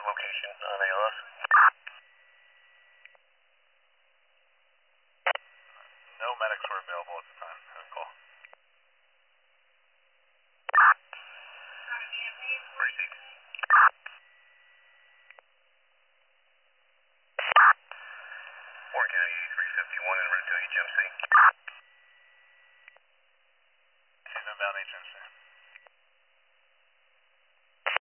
location on ALS. No medics were available at the time. Call. Retake. Warren County 8351 en route to HMC. She's inbound HMC.